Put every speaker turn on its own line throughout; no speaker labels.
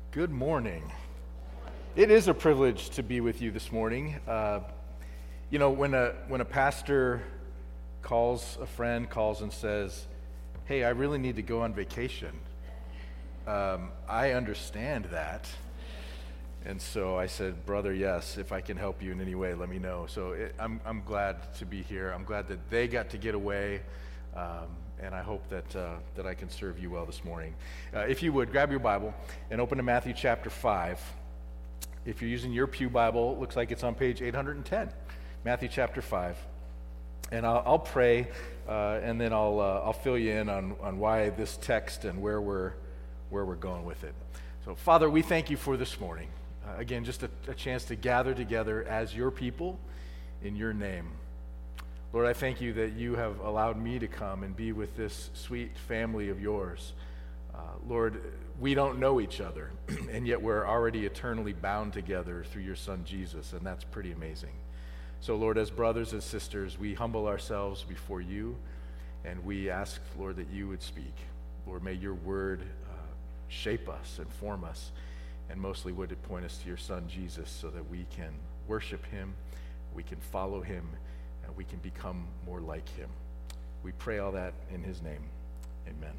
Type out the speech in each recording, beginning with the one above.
Good morning. It is a privilege to be with you this morning. When a pastor calls and says, "Hey, I really need to go on vacation," I understand that. And so I said, "Brother, yes, if I can help you in any way, let me know." So I'm glad to be here. I'm glad that they got to get away. And I hope that I can serve you well this morning. If you would, grab your Bible and open to Matthew chapter 5. If you're using your pew Bible, it looks like it's on page 810, Matthew chapter 5. And I'll pray, and then I'll fill you in on why this text and where we're going with it. So, Father, we thank you for this morning. Again, just a chance to gather together as your people in your name. Lord, I thank you that you have allowed me to come and be with this sweet family of yours. Lord, we don't know each other, and yet we're already eternally bound together through your Son, Jesus, and that's pretty amazing. So, Lord, as brothers and sisters, we humble ourselves before you, and we ask, Lord, that you would speak. Lord, may your word shape us and form us, and mostly would it point us to your Son, Jesus, so that we can worship him, we can follow him, we can become more like him. We pray all that in his name. Amen.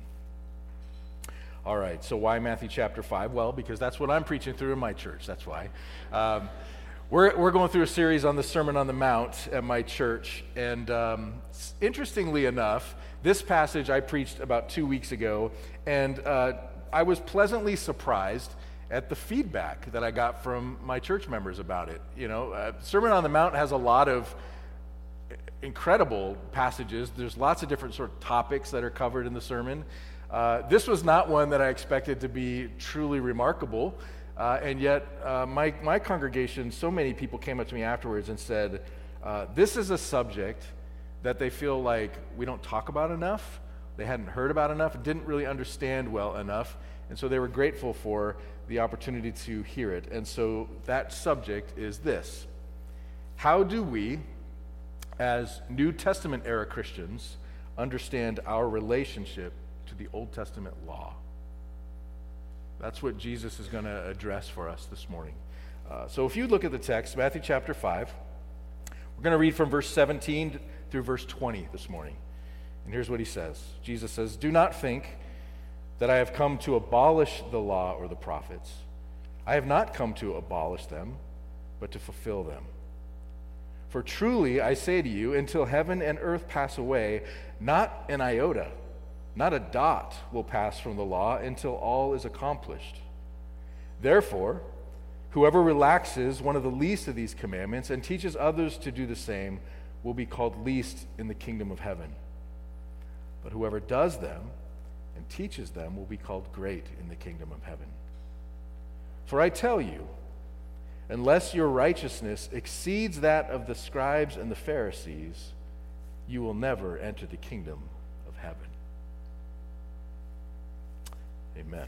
All right, so why Matthew chapter 5? Well, because that's what I'm preaching through in my church. That's why. We're going through a series on the Sermon on the Mount at my church. And interestingly enough, this passage I preached about 2 weeks ago. And I was pleasantly surprised at the feedback that I got from my church members about it. Sermon on the Mount has a lot of incredible passages. There's lots of different sort of topics that are covered in the sermon. This was not one that I expected to be truly remarkable, and yet my congregation, so many people came up to me afterwards and said, this is a subject that they feel like we don't talk about enough, they hadn't heard about enough, didn't really understand well enough, and so they were grateful for the opportunity to hear it. And so that subject is this: how do we, as New Testament era Christians, understand our relationship to the Old Testament law? That's what Jesus is going to address for us this morning. So if you look at the text, Matthew chapter 5, we're going to read from verse 17 through verse 20 this morning. And here's what he says. Jesus says, "Do not think that I have come to abolish the law or the prophets. I have not come to abolish them, but to fulfill them. For truly I say to you, until heaven and earth pass away, not an iota, not a dot will pass from the law until all is accomplished. Therefore, whoever relaxes one of the least of these commandments and teaches others to do the same will be called least in the kingdom of heaven. But whoever does them and teaches them will be called great in the kingdom of heaven. For I tell you, unless your righteousness exceeds that of the scribes and the Pharisees, you will never enter the kingdom of heaven." Amen.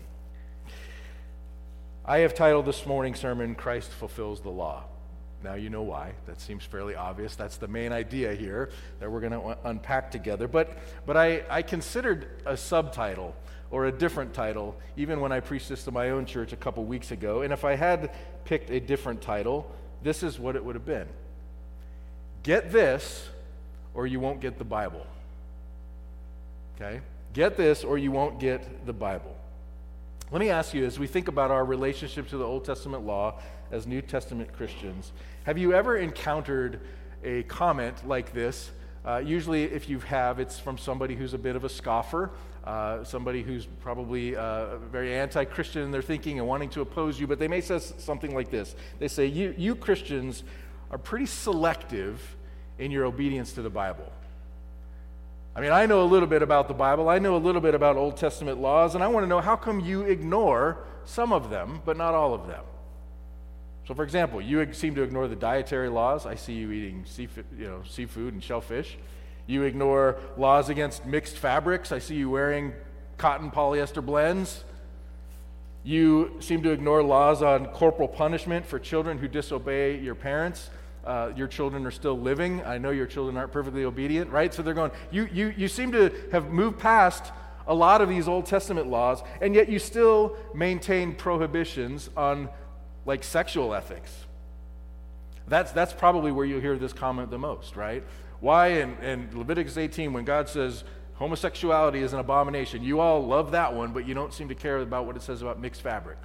I have titled this morning's sermon, "Christ Fulfills the Law." Now you know why. That seems fairly obvious. That's the main idea here that we're going to unpack together. But I considered a subtitle or a different title, even when I preached this to my own church a couple weeks ago. And if I had picked a different title, this is what it would have been: "Get this, or you won't get the Bible." Okay? Get this, or you won't get the Bible. Let me ask you, as we think about our relationship to the Old Testament law as New Testament Christians, have you ever encountered a comment like this? Usually, if you have, it's from somebody who's a bit of a scoffer, somebody who's probably very anti-Christian in their thinking and wanting to oppose you, but they may say something like this. They say, you Christians are pretty selective in your obedience to the Bible. I mean, I know a little bit about the Bible, I know a little bit about Old Testament laws, and I want to know, how come you ignore some of them, but not all of them? So, for example, you seem to ignore the dietary laws. I see you eating seafood and shellfish. You ignore laws against mixed fabrics. I see you wearing cotton polyester blends. You seem to ignore laws on corporal punishment for children who disobey your parents. Your children are still living. I know your children aren't perfectly obedient, right? So they're going, you seem to have moved past a lot of these Old Testament laws, and yet you still maintain prohibitions on like sexual ethics. That's probably where you'll hear this comment the most, right? Why in Leviticus 18, when God says homosexuality is an abomination, you all love that one, but you don't seem to care about what it says about mixed fabrics.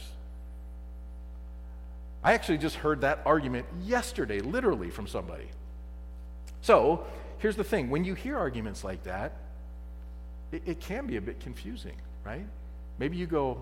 I actually just heard that argument yesterday, literally from somebody. So, here's the thing. When you hear arguments like that, it can be a bit confusing, right? Maybe you go,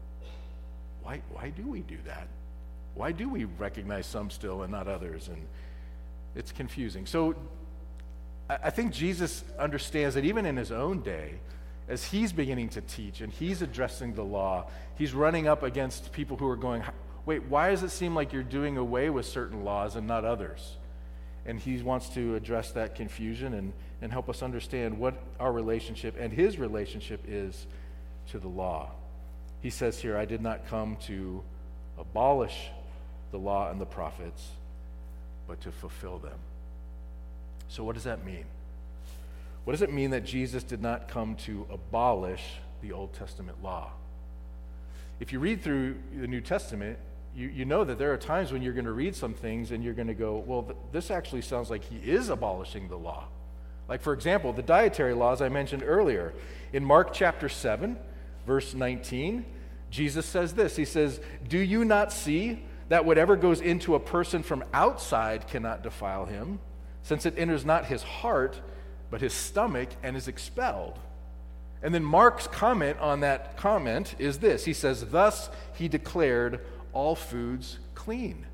why do we do that? Why do we recognize some still and not others? And it's confusing. So, I think Jesus understands that even in his own day, as he's beginning to teach and he's addressing the law, he's running up against people who are going, wait, why does it seem like you're doing away with certain laws and not others? And he wants to address that confusion and help us understand what our relationship and his relationship is to the law. He says here, I did not come to abolish the law and the prophets, but to fulfill them. So what does that mean? What does it mean that Jesus did not come to abolish the Old Testament law? If you read through the New Testament, you know that there are times when you're going to read some things and you're going to go, well, this actually sounds like he is abolishing the law. Like, for example, the dietary laws I mentioned earlier. In Mark chapter 7, verse 19, Jesus says this. He says, do you not see that whatever goes into a person from outside cannot defile him, since it enters not his heart, but his stomach, and is expelled? And then Mark's comment on that comment is this. He says, thus he declared all foods clean.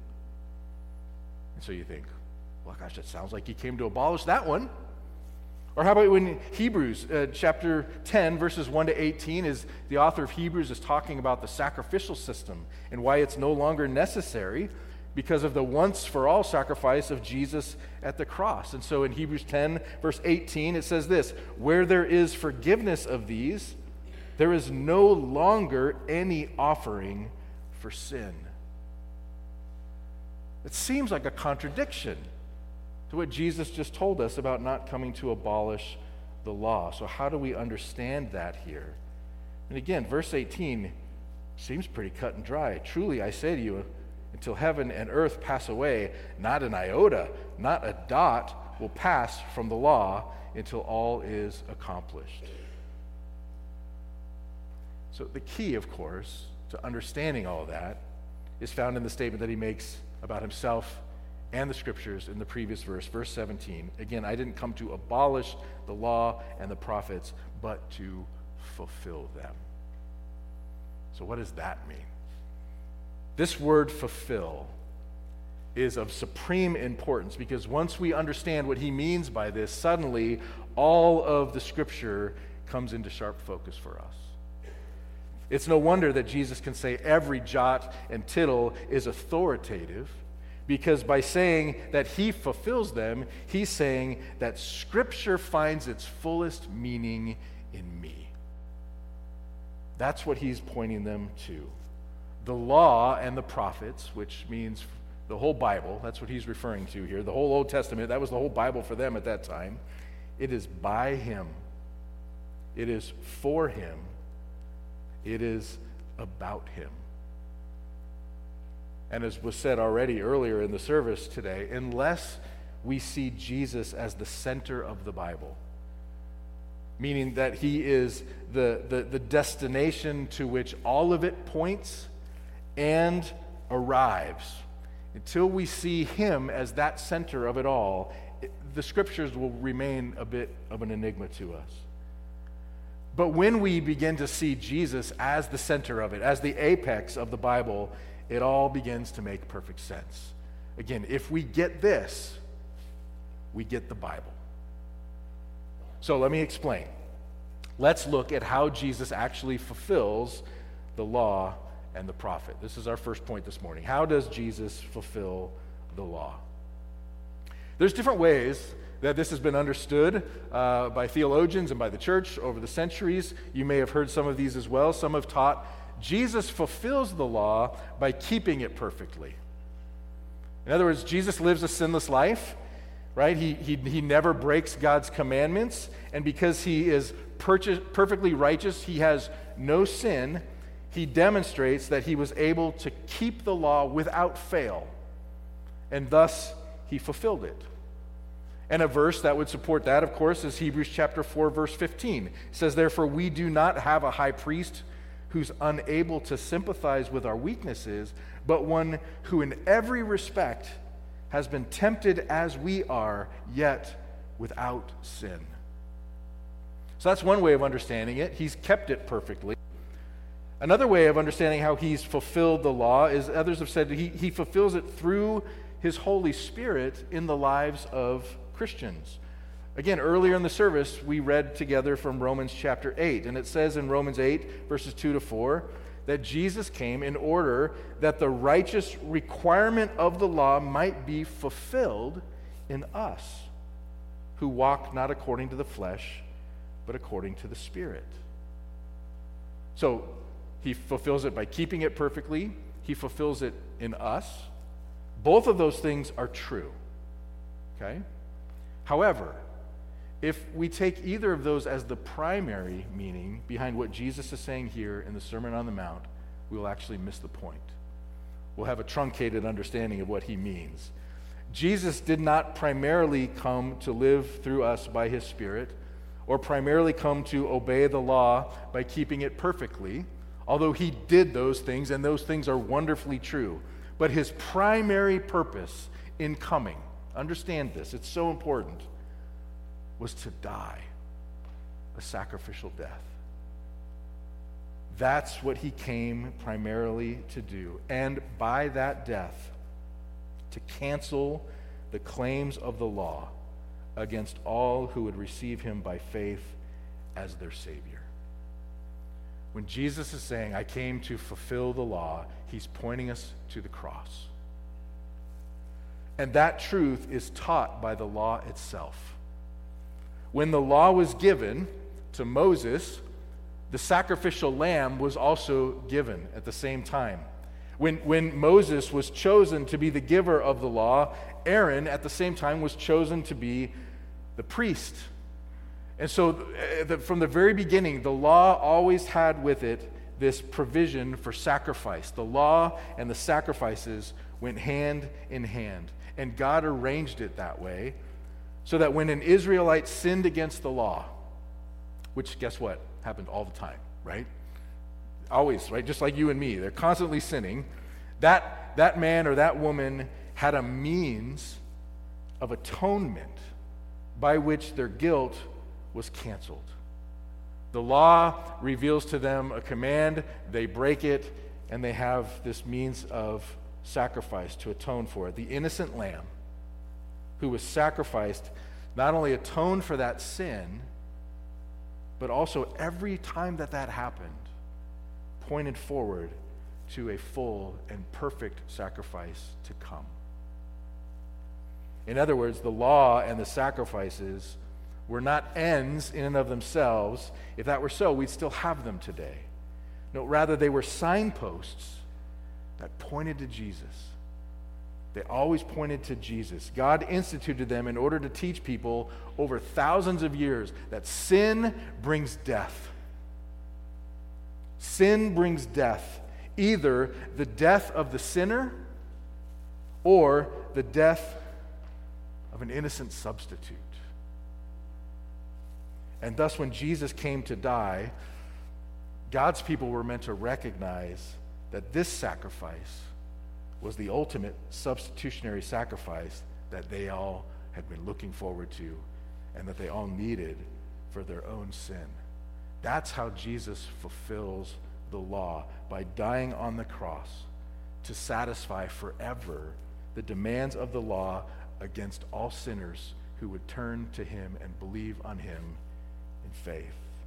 And so you think, well, gosh, that sounds like he came to abolish that one. Or how about when Hebrews chapter 10, verses 1 to 18, is the author of Hebrews is talking about the sacrificial system and why it's no longer necessary because of the once-for-all sacrifice of Jesus at the cross. And so in Hebrews 10, verse 18, it says this, where there is forgiveness of these, there is no longer any offering for sin. It seems like a contradiction to what Jesus just told us about not coming to abolish the law. So how do we understand that here? And again, verse 18 seems pretty cut and dry. Truly, I say to you, until heaven and earth pass away, not an iota, not a dot will pass from the law until all is accomplished. So the key, of course, to understanding all that is found in the statement that he makes about himself and the scriptures in the previous verse, verse 17. Again, I didn't come to abolish the law and the prophets, but to fulfill them. So what does that mean? This word fulfill is of supreme importance because once we understand what he means by this, suddenly all of the scripture comes into sharp focus for us. It's no wonder that Jesus can say every jot and tittle is authoritative, because by saying that he fulfills them, he's saying that Scripture finds its fullest meaning in me. That's what he's pointing them to. The law and the prophets, which means the whole Bible, that's what he's referring to here, the whole Old Testament, that was the whole Bible for them at that time. It is by him. It is for him. It is about him. And as was said already earlier in the service today, unless we see Jesus as the center of the Bible, meaning that he is the destination to which all of it points and arrives, until we see him as that center of it all, the scriptures will remain a bit of an enigma to us. But when we begin to see Jesus as the center of it, as the apex of the Bible, it all begins to make perfect sense. Again, if we get this, we get the Bible. So let me explain. Let's look at how Jesus actually fulfills the law and the prophet. This is our first point this morning. How does Jesus fulfill the law? There's different ways that this has been understood by theologians and by the church over the centuries. You may have heard some of these as well. Some have taught Jesus fulfills the law by keeping it perfectly. In other words, Jesus lives a sinless life, right? He never breaks God's commandments, and because he is perfectly righteous, he has no sin, he demonstrates that he was able to keep the law without fail, and thus he fulfilled it. And a verse that would support that, of course, is Hebrews chapter 4, verse 15. It says, "Therefore we do not have a high priest who's unable to sympathize with our weaknesses, but one who in every respect has been tempted as we are, yet without sin." So that's one way of understanding it. He's kept it perfectly. Another way of understanding how he's fulfilled the law is, others have said, he fulfills it through his Holy Spirit in the lives of Christians. Again, earlier in the service, we read together from Romans chapter 8, and it says in Romans 8, verses 2 to 4, that Jesus came in order that the righteous requirement of the law might be fulfilled in us, who walk not according to the flesh, but according to the Spirit. So he fulfills it by keeping it perfectly. He fulfills it in us. Both of those things are true. Okay? However, if we take either of those as the primary meaning behind what Jesus is saying here in the Sermon on the Mount, we will actually miss the point. We'll have a truncated understanding of what he means. Jesus did not primarily come to live through us by his Spirit, or primarily come to obey the law by keeping it perfectly, although he did those things, and those things are wonderfully true. But his primary purpose in coming, understand this, it's so important, was to die a sacrificial death. That's what he came primarily to do. And by that death, to cancel the claims of the law against all who would receive him by faith as their Savior. When Jesus is saying, "I came to fulfill the law," he's pointing us to the cross. And that truth is taught by the law itself. When the law was given to Moses, the sacrificial lamb was also given at the same time. When Moses was chosen to be the giver of the law, Aaron at the same time was chosen to be the priest. And so from the very beginning, the law always had with it this provision for sacrifice. The law and the sacrifices went hand in hand. And God arranged it that way so that when an Israelite sinned against the law, which guess what? Happened all the time, right? Always, right? Just like you and me. They're constantly sinning. That man or that woman had a means of atonement by which their guilt was canceled. The law reveals to them a command, they break it, and they have this means of sacrifice to atone for it. The innocent lamb who was sacrificed not only atoned for that sin, but also every time that happened, pointed forward to a full and perfect sacrifice to come. In other words, the law and the sacrifices were not ends in and of themselves. If that were so, we'd still have them today. No, rather they were signposts that pointed to Jesus. They always pointed to Jesus. God instituted them in order to teach people over thousands of years that sin brings death. Sin brings death, either the death of the sinner or the death of an innocent substitute. And thus, when Jesus came to die, God's people were meant to recognize that this sacrifice was the ultimate substitutionary sacrifice that they all had been looking forward to and that they all needed for their own sin. That's how Jesus fulfills the law, by dying on the cross to satisfy forever the demands of the law against all sinners who would turn to him and believe on him in faith.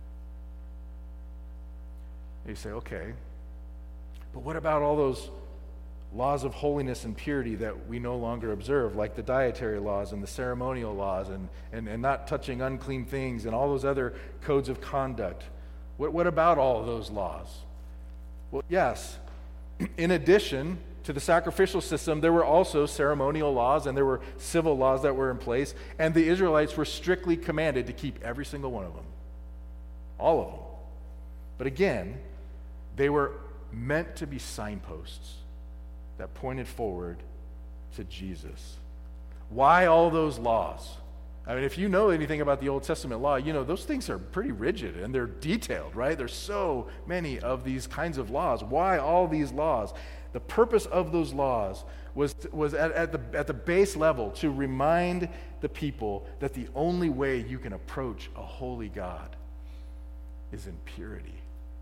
And you say, okay, but what about all those laws of holiness and purity that we no longer observe, like the dietary laws and the ceremonial laws and not touching unclean things and all those other codes of conduct? What about all of those laws? Well, yes, in addition to the sacrificial system, there were also ceremonial laws and there were civil laws that were in place, and the Israelites were strictly commanded to keep every single one of them. All of them. But again, they were meant to be signposts that pointed forward to Jesus. Why all those laws? I mean, if you know anything about the Old Testament law, you know those things are pretty rigid and they're detailed, right? There's so many of these kinds of laws. Why all these laws? The purpose of those laws was at the base level to remind the people that the only way you can approach a holy God is in purity.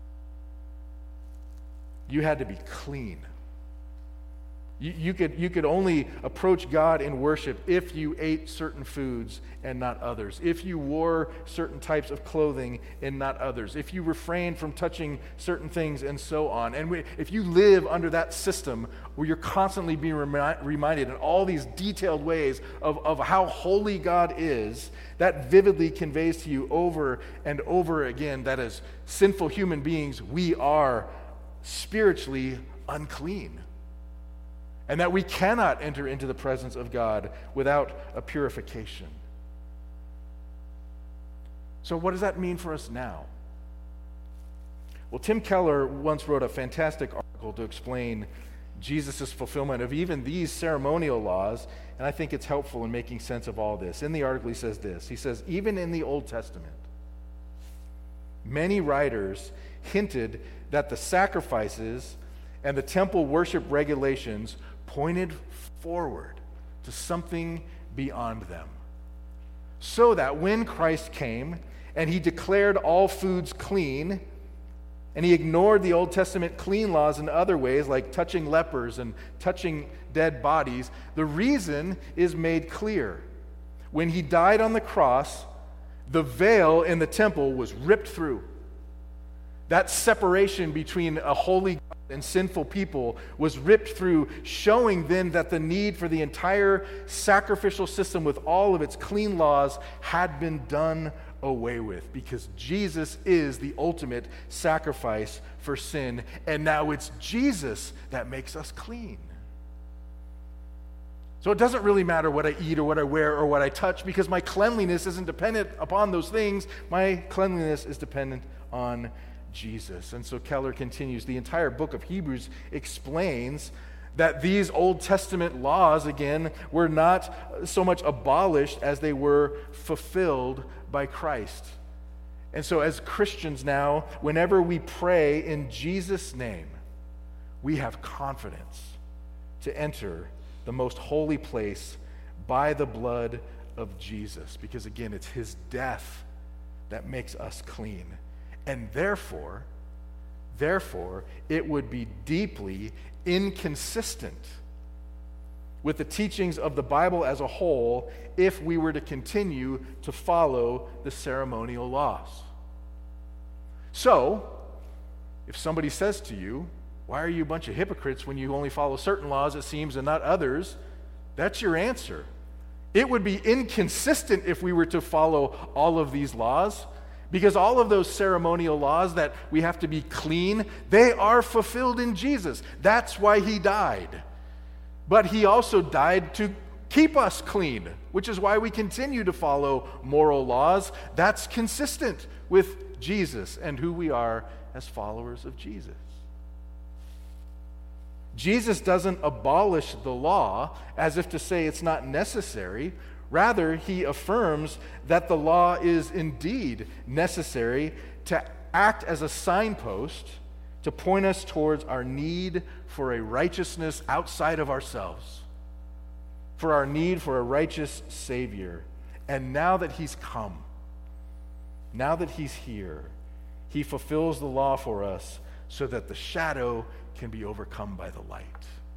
You had to be clean. You could only approach God in worship if you ate certain foods and not others, if you wore certain types of clothing and not others, if you refrained from touching certain things and so on. And if you live under that system where you're constantly being reminded in all these detailed ways of how holy God is, that vividly conveys to you over and over again that as sinful human beings, we are spiritually unclean. And that we cannot enter into the presence of God without a purification. So what does that mean for us now? Well, Tim Keller once wrote a fantastic article to explain Jesus' fulfillment of even these ceremonial laws, and I think it's helpful in making sense of all this. In the article he says this, he says, even in the Old Testament, many writers hinted that the sacrifices and the temple worship regulations pointed forward to something beyond them. So that when Christ came and he declared all foods clean, and he ignored the Old Testament clean laws in other ways, like touching lepers and touching dead bodies, the reason is made clear. When he died on the cross, the veil in the temple was ripped through. That separation between a holy God and sinful people was ripped through, showing then that the need for the entire sacrificial system with all of its clean laws had been done away with, because Jesus is the ultimate sacrifice for sin, and now it's Jesus that makes us clean. So it doesn't really matter what I eat or what I wear or what I touch, because my cleanliness isn't dependent upon those things. My cleanliness is dependent on Jesus. And so Keller continues, the entire book of Hebrews explains that these Old Testament laws, again, were not so much abolished as they were fulfilled by Christ. And so as Christians now, whenever we pray in Jesus' name, we have confidence to enter the most holy place by the blood of Jesus. Because again, it's his death that makes us clean. And therefore, it would be deeply inconsistent with the teachings of the Bible as a whole if we were to continue to follow the ceremonial laws. So, if somebody says to you, why are you a bunch of hypocrites when you only follow certain laws, it seems, and not others? That's your answer. It would be inconsistent if we were to follow all of these laws, because all of those ceremonial laws that we have to be clean, they are fulfilled in Jesus. That's why he died. But he also died to keep us clean, which is why we continue to follow moral laws. That's consistent with Jesus and who we are as followers of Jesus. Jesus doesn't abolish the law as if to say it's not necessary. Rather, he affirms that the law is indeed necessary to act as a signpost to point us towards our need for a righteousness outside of ourselves, for our need for a righteous Savior. And now that he's come, now that he's here, he fulfills the law for us so that the shadow can be overcome by the light.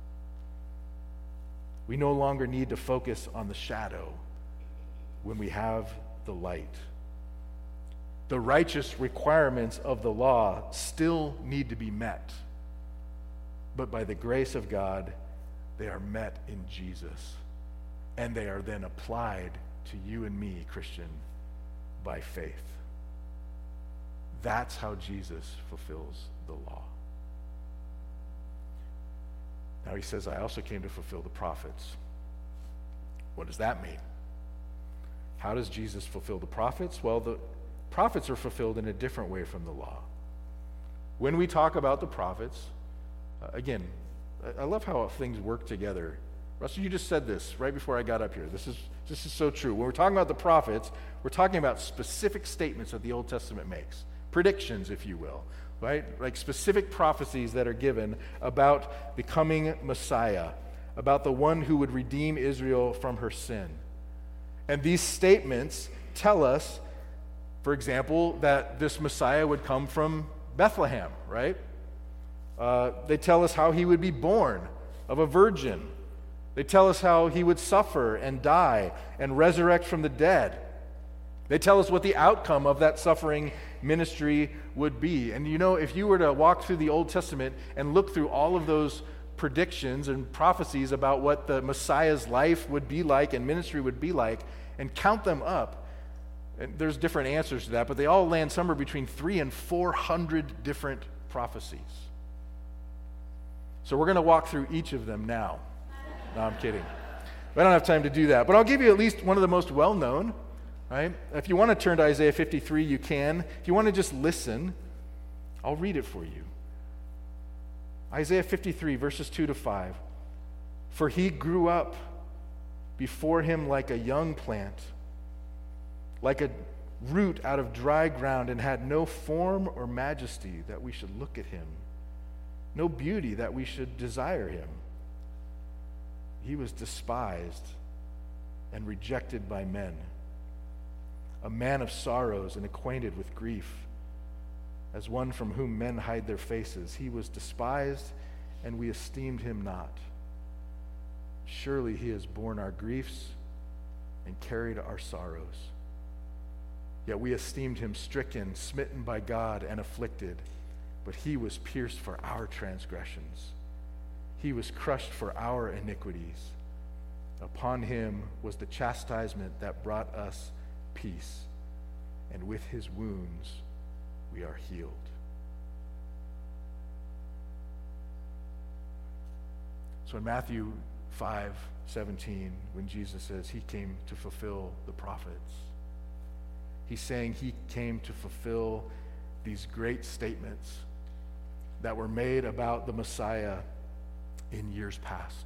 We no longer need to focus on the shadow when we have the light. The righteous requirements of the law still need to be met, but by the grace of God, they are met in Jesus, and they are then applied to you and me, Christian, by faith. That's how Jesus fulfills the law. Now, Now he says, I also came to fulfill the prophets. What does that mean? How does Jesus fulfill the prophets? Well, the prophets are fulfilled in a different way from the law. When we talk about the prophets, again, I love how things work together. Russell, you just said this right before I got up here. This is so true. When we're talking about the prophets, we're talking about specific statements that the Old Testament makes, predictions, if you will, right? Like specific prophecies that are given about the coming Messiah, about the one who would redeem Israel from her sin. And these statements tell us, for example, that this Messiah would come from Bethlehem, right? They tell us how he would be born of a virgin. They tell us how he would suffer and die and resurrect from the dead. They tell us what the outcome of that suffering ministry would be. And you know, if you were to walk through the Old Testament and look through all of those predictions and prophecies about what the Messiah's life would be like and ministry would be like, and count them up, and there's different answers to that, but they all land somewhere between 300 and 400 different prophecies. So we're going to walk through each of them now. No, I'm kidding. I don't have time to do that. But I'll give you at least one of the most well-known, right? If you want to turn to Isaiah 53, you can. If you want to just listen, I'll read it for you. Isaiah 53, verses 2 to 5. For he grew up before him like a young plant, like a root out of dry ground, and had no form or majesty that we should look at him, no beauty that we should desire him. He was despised and rejected by men, a man of sorrows and acquainted with grief, as one from whom men hide their faces. He was despised, and we esteemed him not. Surely he has borne our griefs and carried our sorrows. Yet we esteemed him stricken, smitten by God, and afflicted. But he was pierced for our transgressions. He was crushed for our iniquities. Upon him was the chastisement that brought us peace, and with his wounds we are healed. So in Matthew 5:17, when Jesus says he came to fulfill the prophets, he's saying he came to fulfill these great statements that were made about the Messiah in years past.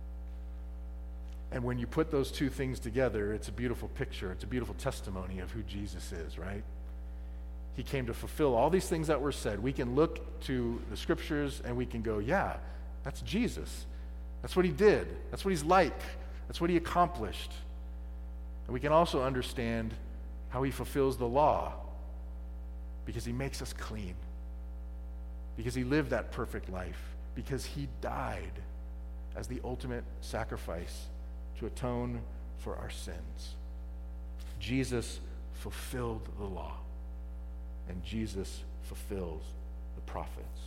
And when you put those two things together, it's a beautiful picture. It's a beautiful testimony of who Jesus is, right? He came to fulfill all these things that were said. We can look to the scriptures and we can go, yeah, that's Jesus. That's what he did. That's what he's like. That's what he accomplished. And we can also understand how he fulfills the law, because he makes us clean, because he lived that perfect life, because he died as the ultimate sacrifice to atone for our sins. Jesus fulfilled the law, and Jesus fulfills the prophets.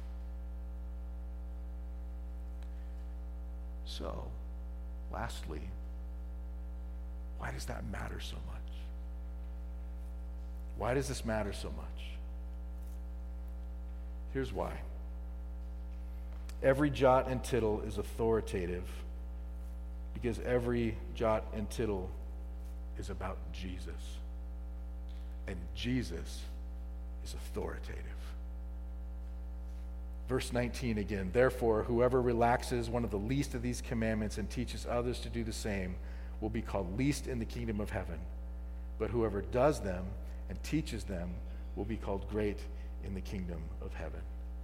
So, lastly, why does that matter so much? Why does this matter so much? Here's why. Every jot and tittle is authoritative because every jot and tittle is about Jesus. And Jesus is authoritative. Verse 19 again, therefore, whoever relaxes one of the least of these commandments and teaches others to do the same will be called least in the kingdom of heaven. But whoever does them and teaches them will be called great in the kingdom of heaven.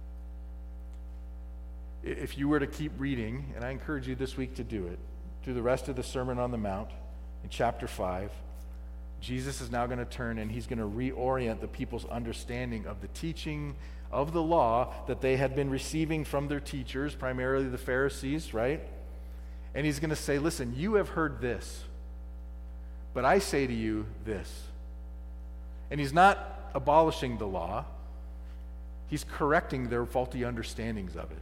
If you were to keep reading, and I encourage you this week to do it, through the rest of the Sermon on the Mount in chapter 5, Jesus is now going to turn and he's going to reorient the people's understanding of the teaching of the law that they had been receiving from their teachers, primarily the Pharisees, right? And he's going to say, listen, you have heard this, but I say to you this. And he's not abolishing the law. He's correcting their faulty understandings of it.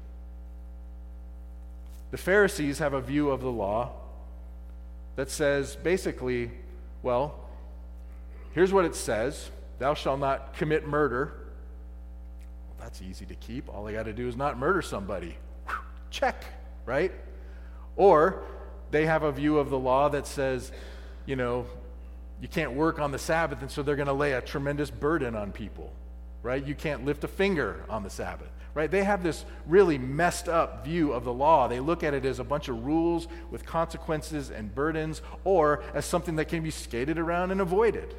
The Pharisees have a view of the law that says basically, well, here's what it says. Thou shalt not commit murder. Well, that's easy to keep. All I got to do is not murder somebody. Whew, check, right? Or they have a view of the law that says, you can't work on the Sabbath, and so they're going to lay a tremendous burden on people, right? You can't lift a finger on the Sabbath, right? They have this really messed up view of the law. They look at it as a bunch of rules with consequences and burdens, or as something that can be skated around and avoided.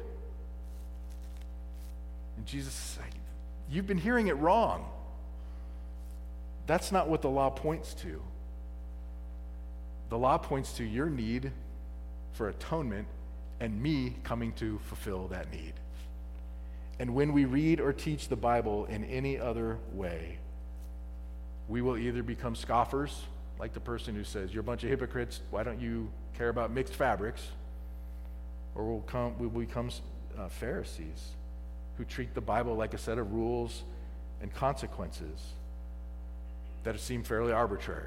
And Jesus is like, you've been hearing it wrong. That's not what the law points to. The law points to your need for atonement and me coming to fulfill that need. And when we read or teach the Bible in any other way, we will either become scoffers, like the person who says, you're a bunch of hypocrites, why don't you care about mixed fabrics? Or we'll become Pharisees who treat the Bible like a set of rules and consequences that seem fairly arbitrary.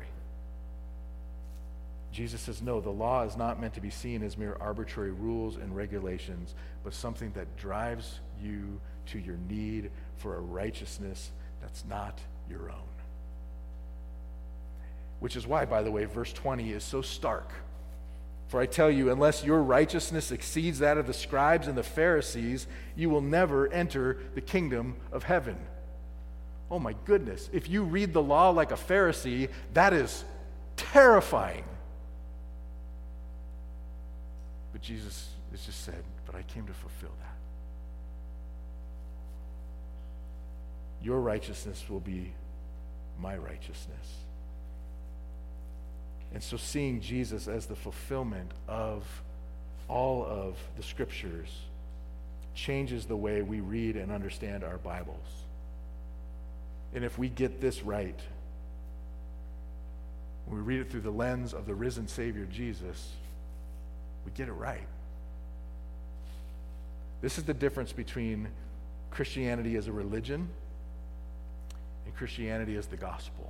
Jesus says, no, the law is not meant to be seen as mere arbitrary rules and regulations, but something that drives you to your need for a righteousness that's not your own. Which is why, by the way, verse 20 is so stark. For I tell you, unless your righteousness exceeds that of the scribes and the Pharisees, you will never enter the kingdom of heaven. Oh my goodness, if you read the law like a Pharisee, that is terrifying. But Jesus has just said, but I came to fulfill that. Your righteousness will be my righteousness. And so seeing Jesus as the fulfillment of all of the scriptures changes the way we read and understand our Bibles. And if we get this right, when we read it through the lens of the risen Savior Jesus, we get it right. This is the difference between Christianity as a religion and Christianity as the gospel.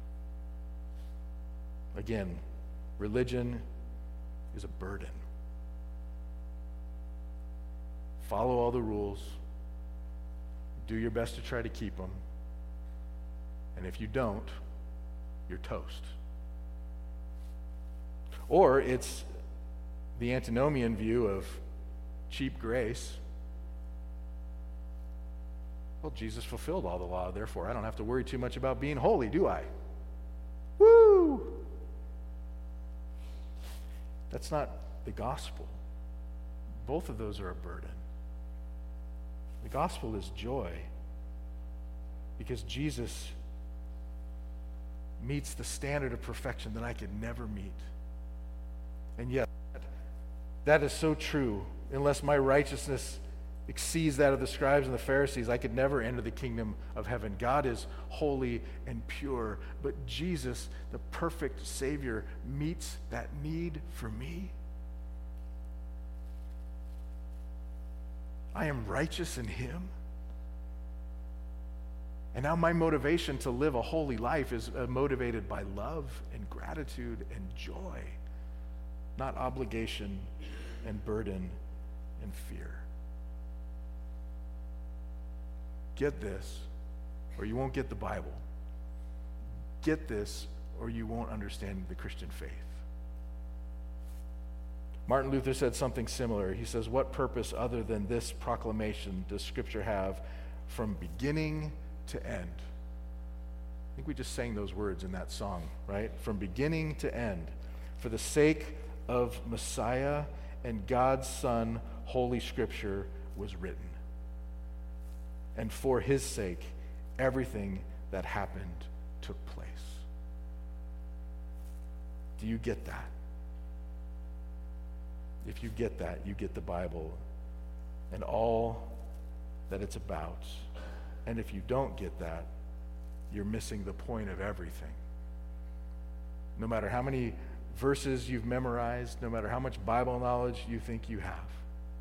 Again, religion is a burden. Follow all the rules. Do your best to try to keep them. And if you don't, you're toast. Or it's the antinomian view of cheap grace. Well, Jesus fulfilled all the law, therefore I don't have to worry too much about being holy, do I? Woo! That's not the gospel. Both of those are a burden. The gospel is joy because Jesus meets the standard of perfection that I could never meet. And yet, that is so true. Unless my righteousness exceeds that of the scribes and the Pharisees, I could never enter the kingdom of heaven. God is holy and pure, but Jesus, the perfect Savior, meets that need for me. I am righteous in Him. And now my motivation to live a holy life is motivated by love and gratitude and joy, not obligation and burden and fear. Get this, or you won't get the Bible. Get this, or you won't understand the Christian faith. Martin Luther said something similar. He says, what purpose other than this proclamation does Scripture have from beginning to end? I think we just sang those words in that song, right? From beginning to end. For the sake of Messiah and God's Son, Holy Scripture was written. And for His sake, everything that happened took place. Do you get that? If you get that, you get the Bible and all that it's about. And if you don't get that, you're missing the point of everything. No matter how many verses you've memorized, no matter how much Bible knowledge you think you have,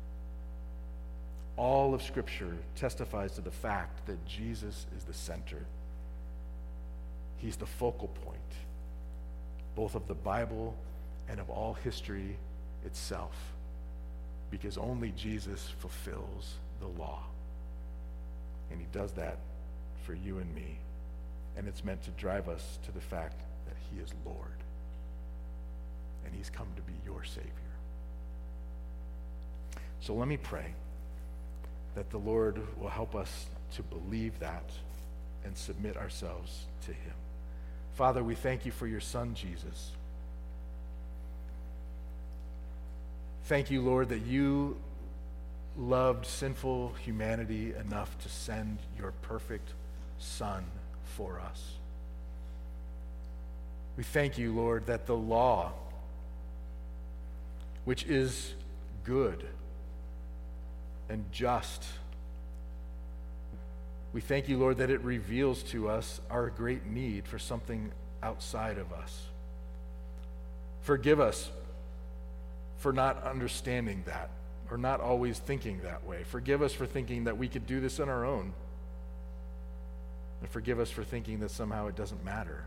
all of Scripture testifies to the fact that Jesus is the center. He's the focal point, both of the Bible and of all history itself, because only Jesus fulfills the law. And He does that for you and me. And it's meant to drive us to the fact that he is Lord, and he's come to be your Savior. So let me pray that the Lord will help us to believe that and submit ourselves to him. Father, we thank you for your Son, Jesus. Thank you, Lord, that you loved sinful humanity enough to send your perfect Son for us. We thank you, Lord, that the law, which is good and just, we thank you, Lord, that it reveals to us our great need for something outside of us. Forgive us for not understanding that or not always thinking that way. Forgive us for thinking that we could do this on our own. And forgive us for thinking that somehow it doesn't matter.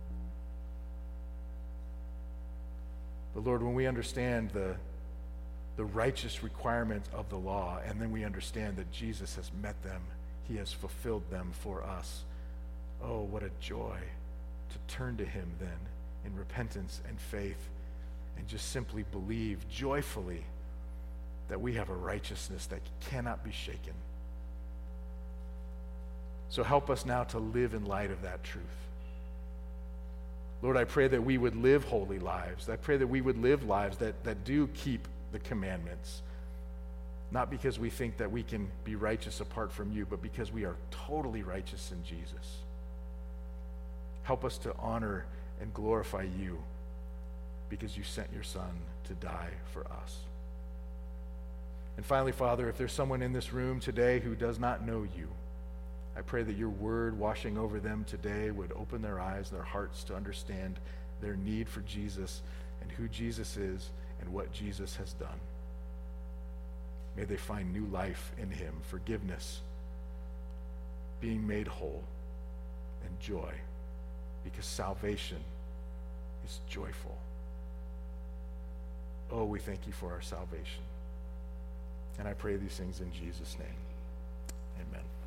But Lord, when we understand the righteous requirements of the law, and then we understand that Jesus has met them, he has fulfilled them for us, oh, what a joy to turn to him then in repentance and faith and just simply believe joyfully that we have a righteousness that cannot be shaken. So help us now to live in light of that truth. Lord, I pray that we would live holy lives. I pray that we would live lives that do keep the commandments, not because we think that we can be righteous apart from you, but because we are totally righteous in Jesus. Help us to honor and glorify you because you sent your Son to die for us. And finally, Father, if there's someone in this room today who does not know you, I pray that your word washing over them today would open their eyes, their hearts to understand their need for Jesus and who Jesus is and what Jesus has done. May they find new life in him, forgiveness, being made whole, and joy, because salvation is joyful. Oh, we thank you for our salvation. And I pray these things in Jesus' name. Amen.